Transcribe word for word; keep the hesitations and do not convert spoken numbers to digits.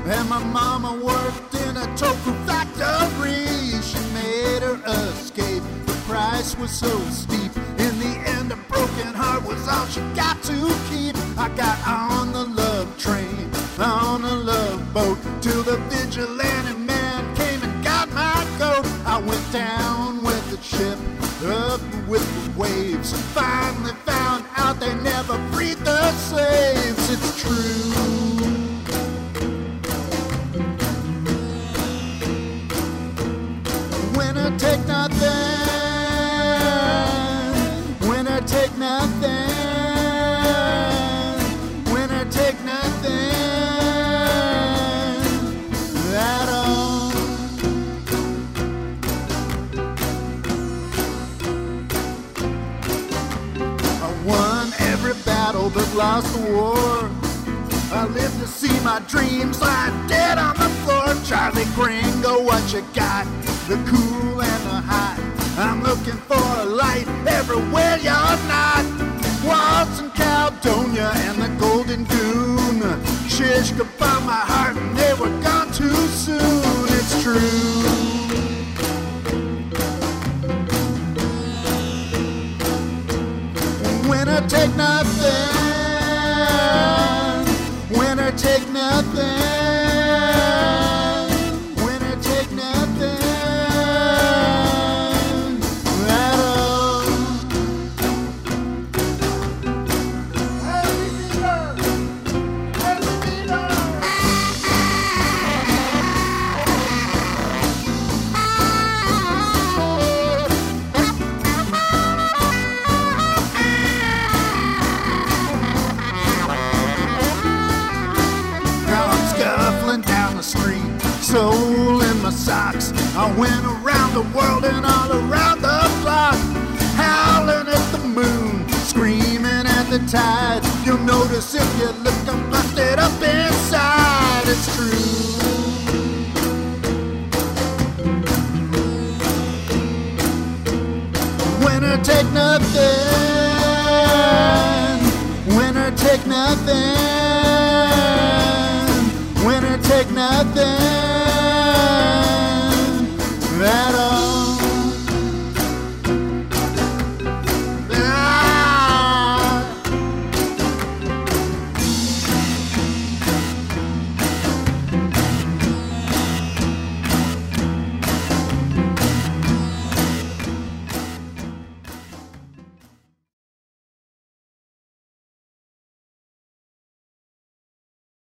And my mama worked in a tofu factory. She made her escape. The price was so steep. In the end, a broken heart was all she got to keep. I got on the love train, on a love boat, till the vigilante man came and got my coat. I went down with the ship, up with the waves. Finally found out they never freed the slaves. It's true. Winner take nothing. Winner take nothing. Winner take nothing at all. I won every battle but lost the war. I live to see my dreams lie dead on the floor. Charlie Gringo, what you got? The cool and the hot. I'm looking for a light everywhere you're not. Waltz and Caledonia and the Golden Goon. Shish kebab my heart and they were gone too soon. It's true. Winner take nothing. Winner take nothing. Winner take nothing at all. Now I'm scuffling down the street, soul in my socks. I went around the world and all around the block, howling at the moon, screaming at the tide. You'll notice if you look, I'm busted up inside. It's true. Winner take nothing. Winner take nothing. Winner take nothing.